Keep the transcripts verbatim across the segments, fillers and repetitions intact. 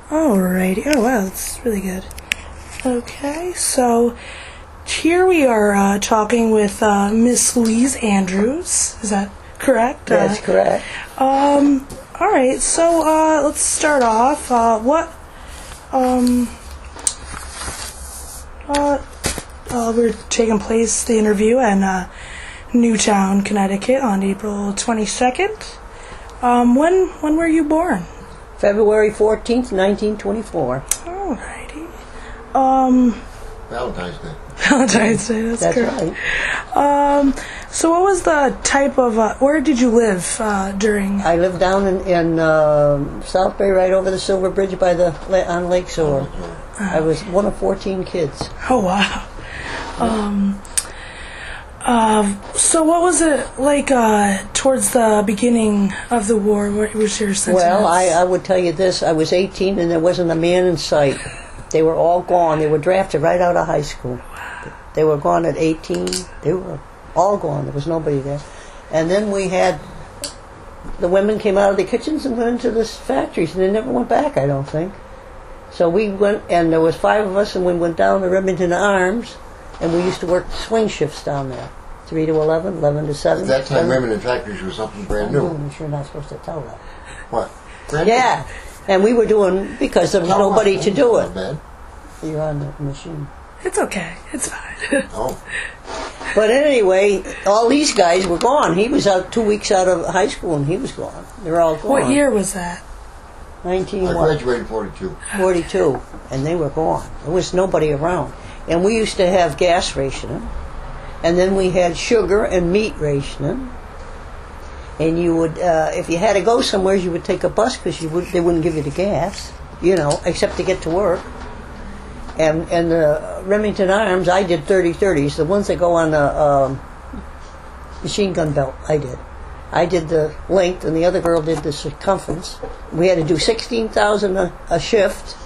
Alrighty. Oh, wow, that's really good. Okay, so here we are uh, talking with uh, Miss Louise Andrews. Is that correct? That's uh, correct. Um, alright, so uh, let's start off. Uh, what, um, uh, uh, we're taking place, the interview in uh, Newtown, Connecticut on April twenty-second. Um, when, when were you born? February fourteenth, nineteen twenty-four. Alrighty. Um, Valentine's Day. Valentine's Day, that's, That's correct. right. Um, so what was the type of, uh, where did you live uh, during? I lived down in, in uh, South Bay, right over the Silver Bridge by the on Lake Shore. I was one of fourteen kids. Oh, wow. Um, uh, so what was it like uh, towards the beginning of the war? What was your sentiments? Well, I, I would tell you this. I was eighteen and there wasn't a man in sight. They were all gone. They were drafted right out of high school. They were gone at eighteen. They were all gone. There was nobody there. And then we had, the women came out of the kitchens and went into the factories, and they never went back, I don't think. So we went, and there was five of us, and we went down to Remington Arms, and we used to work swing shifts down there, three to eleven, eleven to seven. At that time, seven. Remington Factories was something brand new. I'm sure not supposed to tell that. What? Brand Yeah, and we were doing, because there was new? nobody to do Not it. bad. You're on the machine. It's okay. It's fine. Oh. But anyway, all these guys were gone. He was out two weeks out of high school, and he was gone. They're all gone. What year was that? nineteen I graduated in forty-two. forty-two, and they were gone. There was nobody around. And we used to have gas rationing, and then we had sugar and meat rationing. And you would, uh, if you had to go somewhere, you would take a bus because you would, they wouldn't give you the gas, you know, except to get to work. And and the Remington Arms, I did thirty thirties, the ones that go on the um, machine gun belt. I did. I did the length, and the other girl did the circumference. We had to do sixteen thousand a, a shift,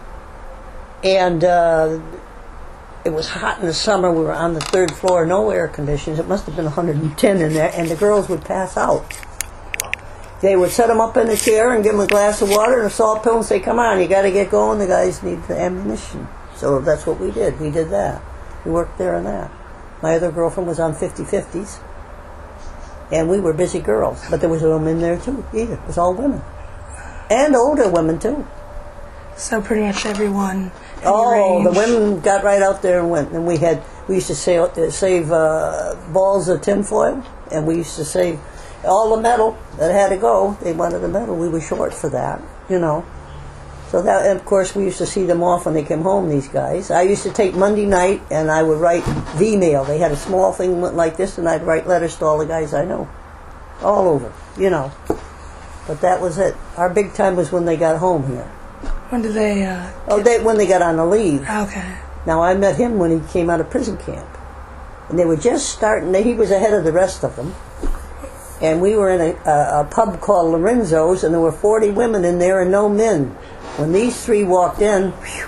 and uh, it was hot in the summer. We were on the third floor, no air conditions. It must have been one hundred ten in there, and the girls would pass out. They would set them up in a chair and give them a glass of water and a salt pill and say, "Come on, you got to get going. The guys need the ammunition." So that's what we did. We did that. We worked there and that. My other girlfriend was on fifty-fifties. And we were busy girls. But there was a woman in there, too, either. It was all women. And older women, too. So pretty much everyone in Oh, your the range. women got right out there and went. And we had, we used to save, uh, save uh, balls of tinfoil. And we used to save all the metal that had to go. They wanted the metal. We were short for that, you know. So that, and of course, we used to see them off when they came home, these guys. I used to take Monday night, and I would write V-mail. They had a small thing like this, and I'd write letters to all the guys I know. All over, you know. But that was it. Our big time was when they got home here. When did they, uh... Oh, they, when they got on the leave. Okay. Now, I met him when he came out of prison camp. And they were just starting, he was ahead of the rest of them. And we were in a, a, a pub called Lorenzo's, and there were forty women in there and no men. When these three walked in, whew,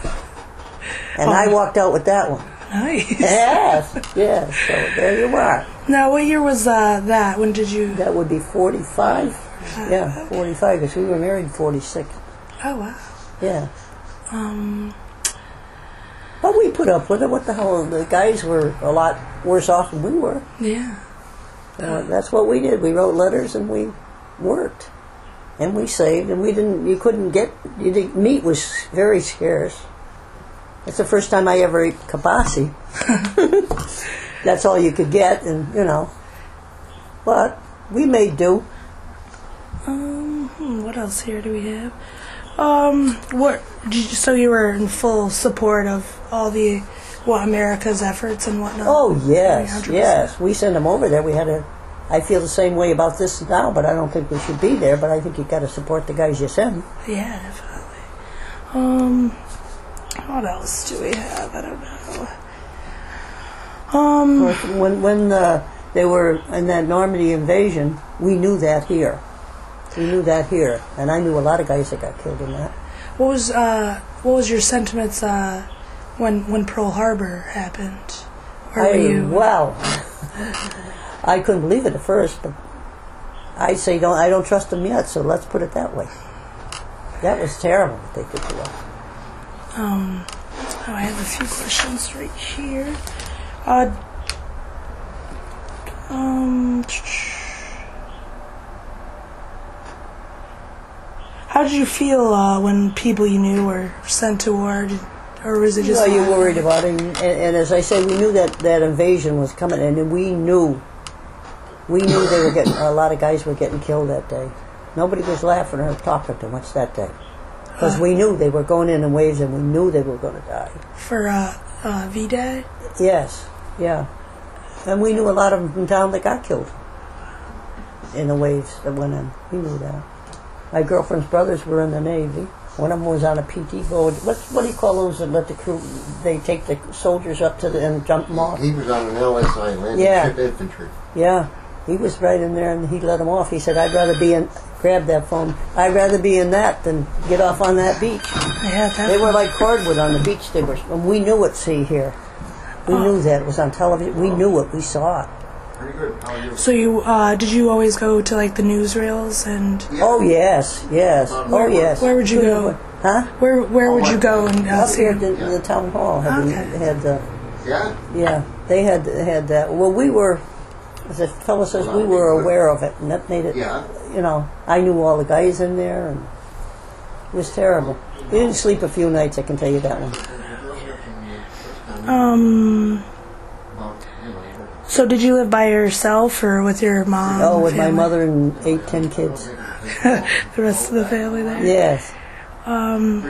and Oh. I walked out with that one. Nice. Yes, yes, so there you are. Now, what year was uh, that? When did you... That would be forty-five. Yeah, forty-five, because we were married in forty-six. Oh, wow. Yeah. Um... But we put up with it. What the hell? The guys were a lot worse off than we were. Yeah. Uh, that's what we did. We wrote letters and we worked. And we saved, and we didn't, you couldn't get, you didn't, meat was very scarce. That's the first time I ever ate kibasi. That's all you could get, and, you know. But we made do. Um, hmm, what else here do we have? Um, what, did you, so you were in full support of all the, what, America's efforts and whatnot? Oh, yes, one hundred percent. yes. We sent them over there. We had a, I feel the same way about this now, but I don't think we should be there, but I think you've got to support the guys you send. Yeah, definitely. Um, what else do we have? I don't know. Um, Of course, when when uh, they were in that Normandy invasion, we knew that here. We knew that here, and I knew a lot of guys that got killed in that. what was, uh, what was your sentiments, uh, when, when Pearl Harbor happened? Where I, were you? Well, I couldn't believe it at first, but I say don't. I don't trust them yet. So let's put it that way. That was terrible what they could do. Um, oh, I have a few questions right here. Uh, um, how did you feel uh, when people you knew were sent to war? Did, or was it just... Well, you worried about it, and, and, and as I say, we knew that that invasion was coming, and we knew, we knew they were getting, a lot of guys were getting killed that day. Nobody was laughing or talking too much that day. Because we knew they were going in in waves, and we knew they were going to die. For uh, uh, V-Day? Yes, yeah. And we knew a lot of them from town that got killed in the waves that went in. We knew that. My girlfriend's brothers were in the Navy. One of them was on a P T boat. What, what do you call those that let the crew, they take the soldiers up to the, and dump them off? He was on an L S I landing Yeah. ship infantry. Yeah. He was right in there, and he let them off. He said, I'd rather be in, grab that phone, I'd rather be in that than get off on that beach. Yeah, that They were like cordwood on the beach. They were, and we knew it, see, here. We Oh. knew that. It was on television. We knew it. We saw it. Pretty good. How are you? So you, uh, did you always go to like the newsreels and Oh, yes, yes. Oh, yes. where would you go? Huh? Where where would you go and uh, Up see? here at the, the town hall had, the, Okay. had the, Yeah? yeah, they had had that. Well, we were, as the fellow says, we were aware of it, and that made it, Yeah. you know, I knew all the guys in there, and it was terrible. We didn't sleep a few nights, I can tell you that one. Um. So did you live by yourself or with your mom? Oh, with my family? mother and eight, ten kids. The rest of the family there. Yes. Um.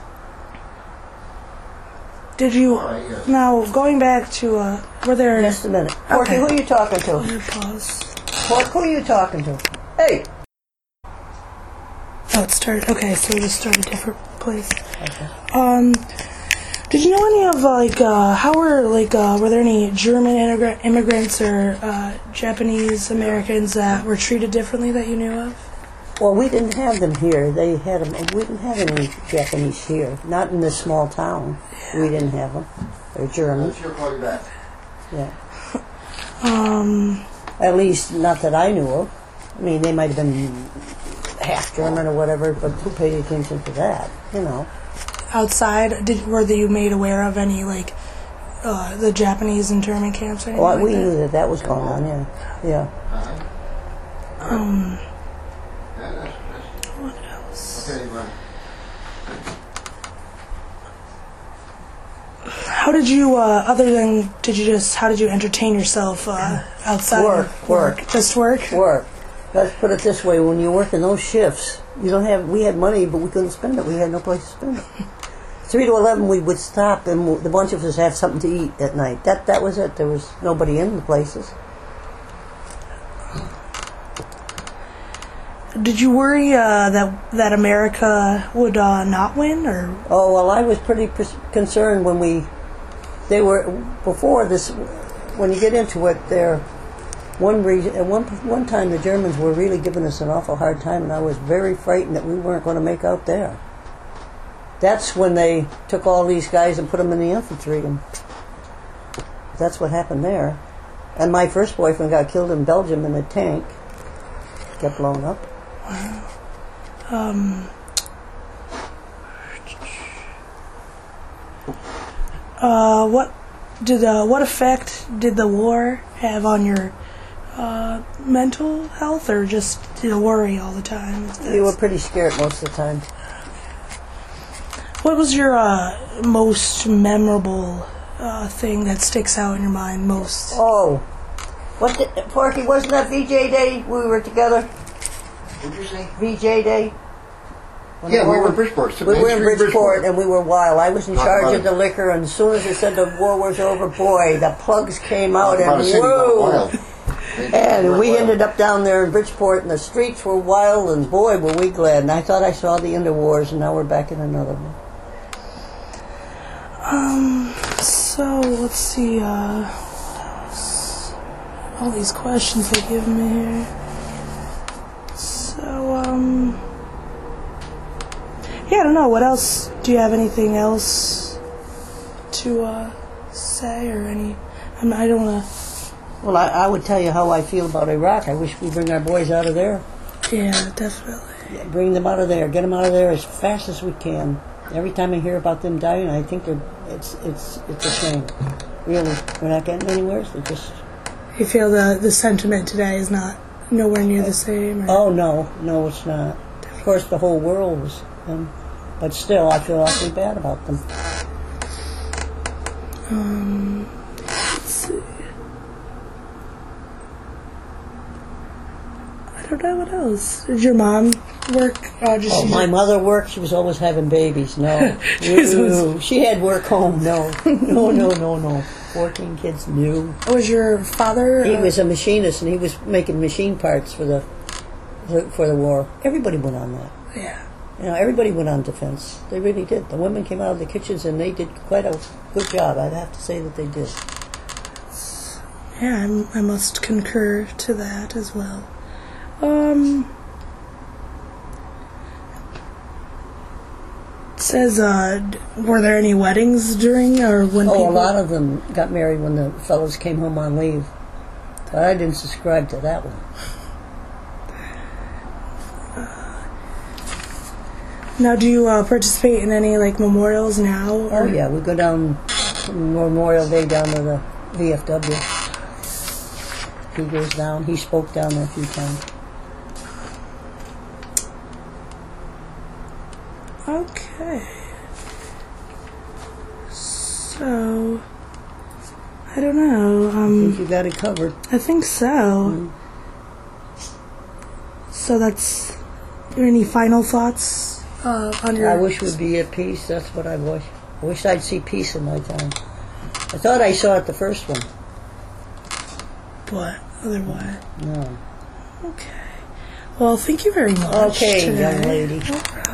Did you now going back to uh? Were there? Just a minute. Porky, Okay. who are you talking Let to? me pause. Porky, who are you talking to? Hey! Oh, it started. Okay, so we just started a different place. Okay. Um, did you know any of like uh, how were like uh, were there any German immigra- immigrants or uh, Japanese Americans that were treated differently that you knew of? Well, we didn't have them here. They had them. We didn't have any Japanese here. Not in this small town. We didn't have them. They're German. She'll call you back. Yeah. Um, At least, not that I knew of. I mean, they might have been half German or whatever, but who paid attention to that? You know. outside, did were you made aware of any like uh, the Japanese internment camps or anything Well, like we that? knew that that was going on. Yeah. Yeah. Um, Yeah, that's, that's, what else? okay, right. How did you, uh, other than, did you just, how did you entertain yourself uh, outside? Work, of work. Just work? Work. Let's put it this way: when you work in those shifts, you don't have. We had money, but we couldn't spend it. We had no place to spend it. Three to eleven, we would stop, and w- the bunch of us had something to eat at night. That that was it. There was nobody in the places. Did you worry uh, that that America would uh, not win, or Oh well, I was pretty pers- concerned when we. They were before this. When you get into it, there. One reason, at one one time, the Germans were really giving us an awful hard time, and I was very frightened that we weren't going to make out there. That's when they took all these guys and put them in the infantry, and that's what happened there. And my first boyfriend got killed in Belgium in a tank. Got blown up. um, uh, what did uh, what effect did the war have on your uh, mental health, or just did you worry all the time? We were pretty scared most of the time. What was your uh, most memorable uh, thing that sticks out in your mind most? Oh, what the, Porky, wasn't that V J Day we were together? What'd you say? V J Day? When Yeah, the we war were in was- Bridgeport. We were in Main Street, Bridgeport, and we were wild. I was in Talk charge about of it. the liquor, and as soon as they said the war was over, boy, the plugs came out, About and a city gone whoa! wild. And we ended up down there in Bridgeport, and the streets were wild, and boy, were we glad. And I thought I saw the end of wars, and now we're back in another one. Um, so let's see, uh, what else? All these questions they give me here. So, um, yeah, I don't know. What else? Do you have anything else to, uh, say or any? I, mean, I don't want Well, I, I would tell you how I feel about Iraq. I wish we bring our boys out of there. to, yeah, definitely. bring them out of there. Get them out of there as fast as we can. Every time I hear about them dying, I think they're it's it's it's a shame. Really, we're not getting anywhere. So just You feel the the sentiment today is not nowhere near the same? Or? oh no, no, it's not. Of course, the whole world was, um, but still, I feel awfully bad about them. Um, let's see. I don't know what else. Did your mom work? Uh, just Oh, my mother worked. She was always having babies. No, Ooh, she had work home. No, no, no, no, no. Fourteen kids. No. Was your father? He uh, was a machinist, and he was making machine parts for the for the war. Everybody went on that. Yeah. You know, everybody went on defense. They really did. The women came out of the kitchens, and they did quite a good job. I'd have to say that they did. Yeah, I'm, I must concur to that as well. Um, it says, uh, d- were there any weddings during or when Oh, people? a lot of them got married when the fellows came home on leave. But I didn't subscribe to that one. Now, do you uh, participate in any like memorials now? Oh, Or? yeah, we go down Memorial Day down to the V F W. He goes down. He spoke down there a few times. Okay. So, I don't know. I think Um, you got it covered. I think so. Mm. So that's. Any final thoughts uh, on your? I wish we'd be at peace. That's what I wish. I wish I'd see peace in my town. I thought I saw it the first one. What otherwise? No. Okay. Well, thank you very much. Okay, today. young lady. No problem.